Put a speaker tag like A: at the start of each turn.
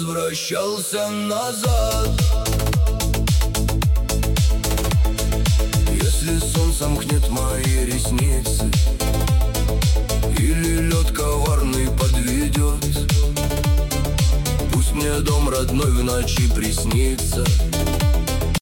A: возвращался назад. Если сон сомкнет мои ресницы, или лед коварный подведет, пусть мне дом родной в ночи приснится.